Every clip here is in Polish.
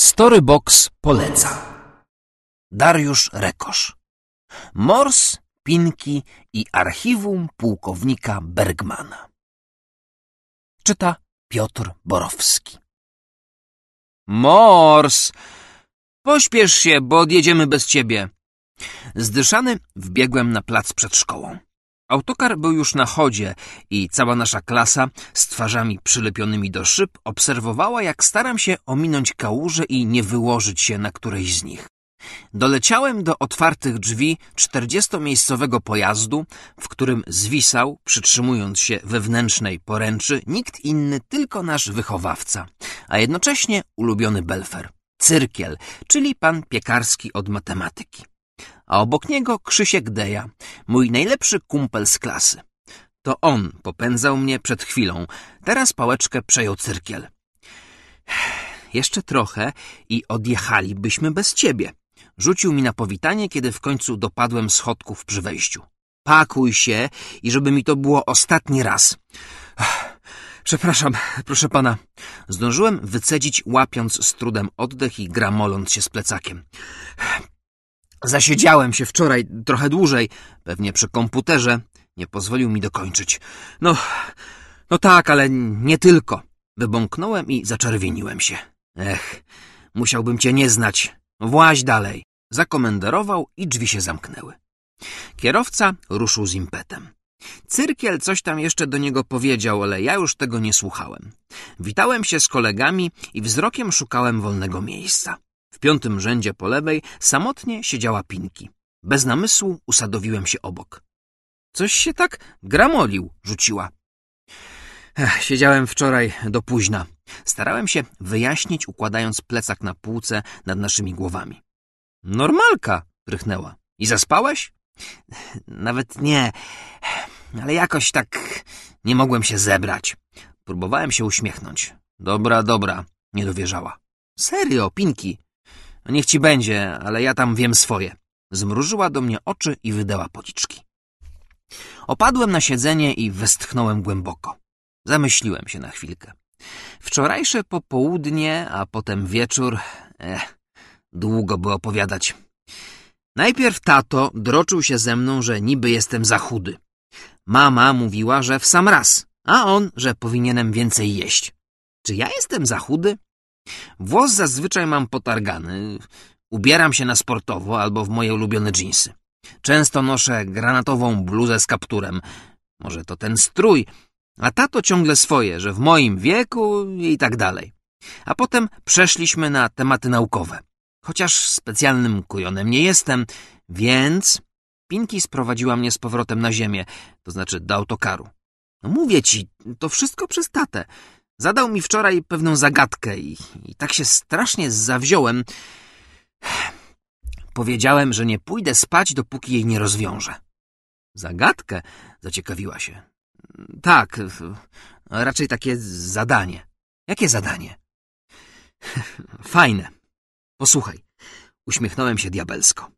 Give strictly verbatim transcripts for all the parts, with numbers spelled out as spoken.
Storybox poleca. Dariusz Rekosz. Mors, Pinki i archiwum pułkownika Bergmana. Czyta Piotr Borowski. Mors! Pośpiesz się, bo odjedziemy bez ciebie. Zdyszany wbiegłem na plac przed szkołą. Autokar był już na chodzie i cała nasza klasa z twarzami przylepionymi do szyb obserwowała, jak staram się ominąć kałuże i nie wyłożyć się na którejś z nich. Doleciałem do otwartych drzwi czterdziestomiejscowego pojazdu, w którym zwisał, przytrzymując się wewnętrznej poręczy, nikt inny, tylko nasz wychowawca, a jednocześnie ulubiony belfer, Cyrkiel, czyli pan Piekarski od matematyki. A obok niego Krzysiek Deja, mój najlepszy kumpel z klasy. To on popędzał mnie przed chwilą, teraz pałeczkę przejął Cyrkiel. Jeszcze trochę i odjechalibyśmy bez ciebie. Rzucił mi na powitanie, kiedy w końcu dopadłem schodków przy wejściu. Pakuj się i żeby mi to było ostatni raz. Przepraszam, proszę pana. Zdążyłem wycedzić, łapiąc z trudem oddech i gramoląc się z plecakiem. Zasiedziałem się wczoraj trochę dłużej, pewnie przy komputerze. Nie pozwolił mi dokończyć. No, no tak, ale nie tylko. Wybąknąłem i zaczerwieniłem się. Ech, musiałbym cię nie znać. Właź dalej. Zakomenderował i drzwi się zamknęły. Kierowca ruszył z impetem. Cyrkiel coś tam jeszcze do niego powiedział, ale ja już tego nie słuchałem. Witałem się z kolegami i wzrokiem szukałem wolnego miejsca. W piątym rzędzie po lewej samotnie siedziała Pinki. Bez namysłu usadowiłem się obok. Coś się tak gramolił, rzuciła. Ech, siedziałem wczoraj do późna. Starałem się wyjaśnić, układając plecak na półce nad naszymi głowami. Normalka, prychnęła. I zaspałeś? Nawet nie, ale jakoś tak nie mogłem się zebrać. Próbowałem się uśmiechnąć. Dobra, dobra, nie dowierzała. Serio, Pinki. Niech ci będzie, ale ja tam wiem swoje. Zmrużyła do mnie oczy i wydała policzki. Opadłem na siedzenie i westchnąłem głęboko. Zamyśliłem się na chwilkę. Wczorajsze popołudnie, a potem wieczór... Eh, długo by opowiadać. Najpierw tato droczył się ze mną, że niby jestem za chudy. Mama mówiła, że w sam raz, a on, że powinienem więcej jeść. Czy ja jestem za chudy? Włos zazwyczaj mam potargany. Ubieram się na sportowo albo w moje ulubione dżinsy. Często noszę granatową bluzę z kapturem. Może to ten strój, a tato ciągle swoje, że w moim wieku i tak dalej. A potem przeszliśmy na tematy naukowe. Chociaż specjalnym kujonem nie jestem, więc... Pinki sprowadziła mnie z powrotem na ziemię, to znaczy do autokaru. No mówię ci, to wszystko przez tatę. Zadał mi wczoraj pewną zagadkę i, i tak się strasznie zawziąłem. Powiedziałem, że nie pójdę spać, dopóki jej nie rozwiążę. Zagadkę? Zaciekawiła się. Tak, raczej takie zadanie. Jakie zadanie? Fajne. Posłuchaj. Uśmiechnąłem się diabelsko.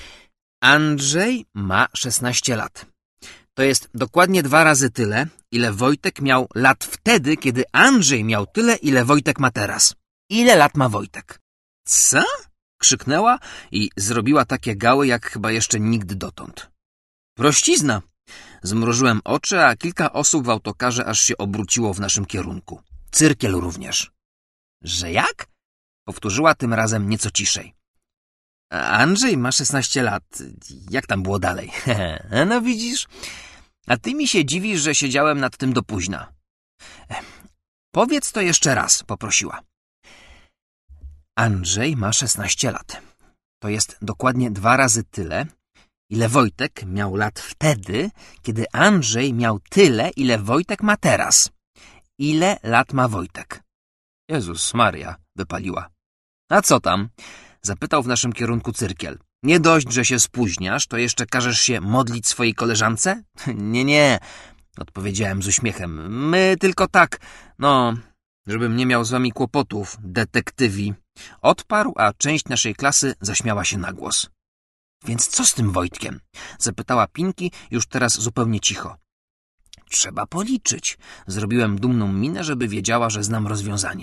Andrzej ma szesnaście lat. To jest dokładnie dwa razy tyle, ile Wojtek miał lat wtedy, kiedy Andrzej miał tyle, ile Wojtek ma teraz. Ile lat ma Wojtek? Co? Krzyknęła i zrobiła takie gały, jak chyba jeszcze nigdy dotąd. Prościzna. Zmrużyłem oczy, a kilka osób w autokarze aż się obróciło w naszym kierunku. Cyrkiel również. Że jak? Powtórzyła tym razem nieco ciszej. Andrzej ma szesnaście lat. Jak tam było dalej? No widzisz? A ty mi się dziwisz, że siedziałem nad tym do późna. Powiedz to jeszcze raz, poprosiła. Andrzej ma szesnaście lat. To jest dokładnie dwa razy tyle, ile Wojtek miał lat wtedy, kiedy Andrzej miał tyle, ile Wojtek ma teraz. Ile lat ma Wojtek? Jezus Maria, wypaliła. A co tam? Zapytał w naszym kierunku Cyrkiel. Nie dość, że się spóźniasz, to jeszcze każesz się modlić swojej koleżance? Nie, nie, odpowiedziałem z uśmiechem. My tylko tak, no, żebym nie miał z wami kłopotów, detektywi. Odparł, a część naszej klasy zaśmiała się na głos. Więc co z tym Wojtkiem? Zapytała Pinki, już teraz zupełnie cicho. Trzeba policzyć. Zrobiłem dumną minę, żeby wiedziała, że znam rozwiązanie.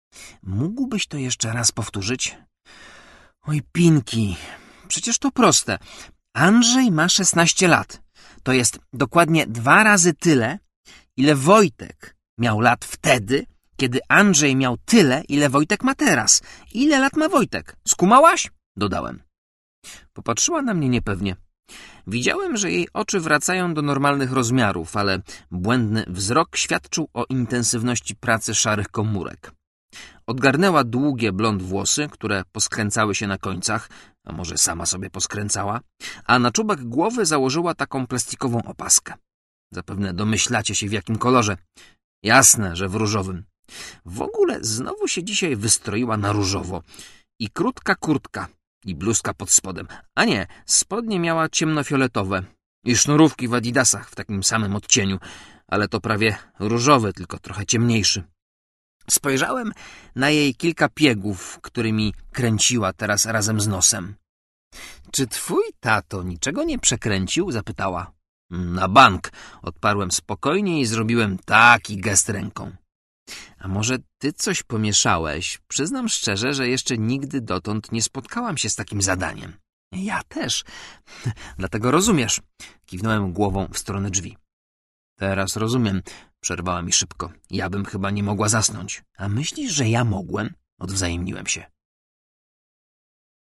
Mógłbyś to jeszcze raz powtórzyć? Oj, Pinki, przecież to proste. Andrzej ma szesnaście lat. To jest dokładnie dwa razy tyle, ile Wojtek miał lat wtedy, kiedy Andrzej miał tyle, ile Wojtek ma teraz. Ile lat ma Wojtek? Skumałaś? Dodałem. Popatrzyła na mnie niepewnie. Widziałem, że jej oczy wracają do normalnych rozmiarów, ale błędny wzrok świadczył o intensywności pracy szarych komórek. Odgarnęła długie blond włosy, które poskręcały się na końcach, a może sama sobie poskręcała, a na czubek głowy założyła taką plastikową opaskę. Zapewne domyślacie się, w jakim kolorze. Jasne, że w różowym. W ogóle znowu się dzisiaj wystroiła na różowo. I krótka kurtka, i bluzka pod spodem. A nie, spodnie miała ciemnofioletowe. I sznurówki w adidasach w takim samym odcieniu, ale to prawie różowy, tylko trochę ciemniejszy. Spojrzałem na jej kilka piegów, którymi kręciła teraz razem z nosem. — Czy twój tato niczego nie przekręcił? — zapytała. — Na bank — odparłem spokojnie i zrobiłem taki gest ręką. — A może ty coś pomieszałeś? Przyznam szczerze, że jeszcze nigdy dotąd nie spotkałam się z takim zadaniem. — Ja też. Dlatego rozumiesz. Kiwnąłem głową w stronę drzwi. — Teraz rozumiem. Przerwała mi szybko. Ja bym chyba nie mogła zasnąć. A myślisz, że ja mogłem? Odwzajemniłem się.